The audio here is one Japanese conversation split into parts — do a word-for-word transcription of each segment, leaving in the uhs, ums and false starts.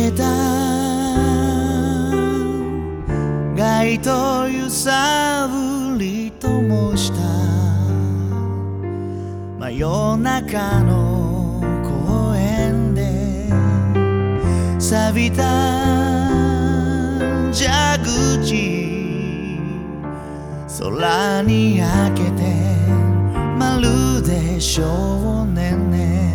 けた街灯揺さぶりともした真夜中の公園で錆びた蛇口空に焼けてまるで少年ね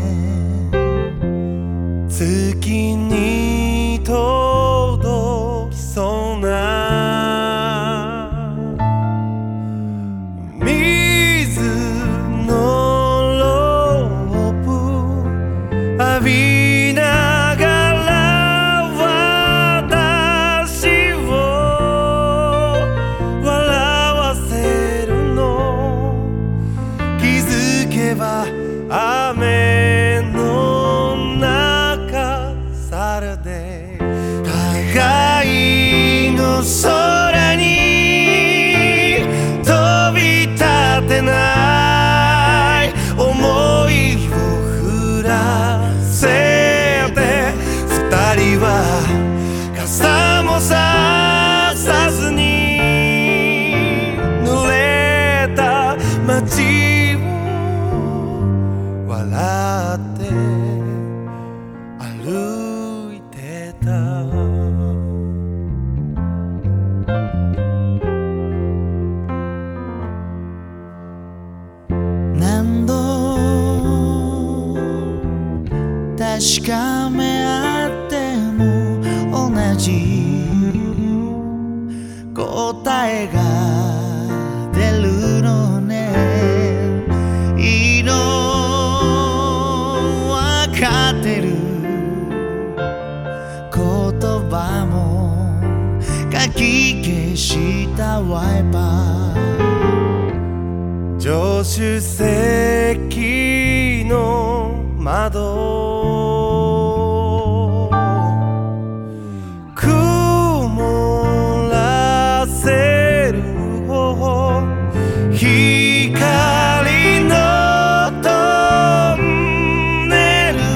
月に届きそうな水のロープ浴びながら私を笑わせるの気づけば雨の中さるで高いの空に飛び立てない想いを降らせて二人は傘もささずに濡れた街を笑って歩いてた何度確かめ合っても同じ答えが出るのねいいのわかってる言葉もかき消したワイパー助手席の窓曇らせる方光のトンネル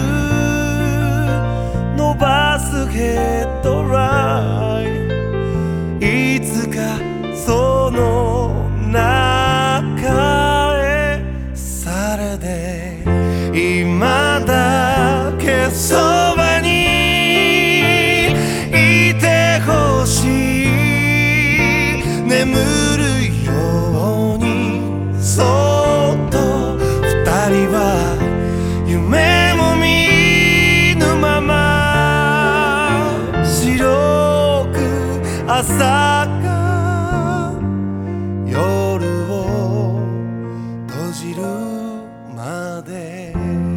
伸ばすヘッドライいつかその中へされで今だけそばにいてほしい眠るようにそっと二人は夢も見ぬまま白く朝が夜を閉じるまで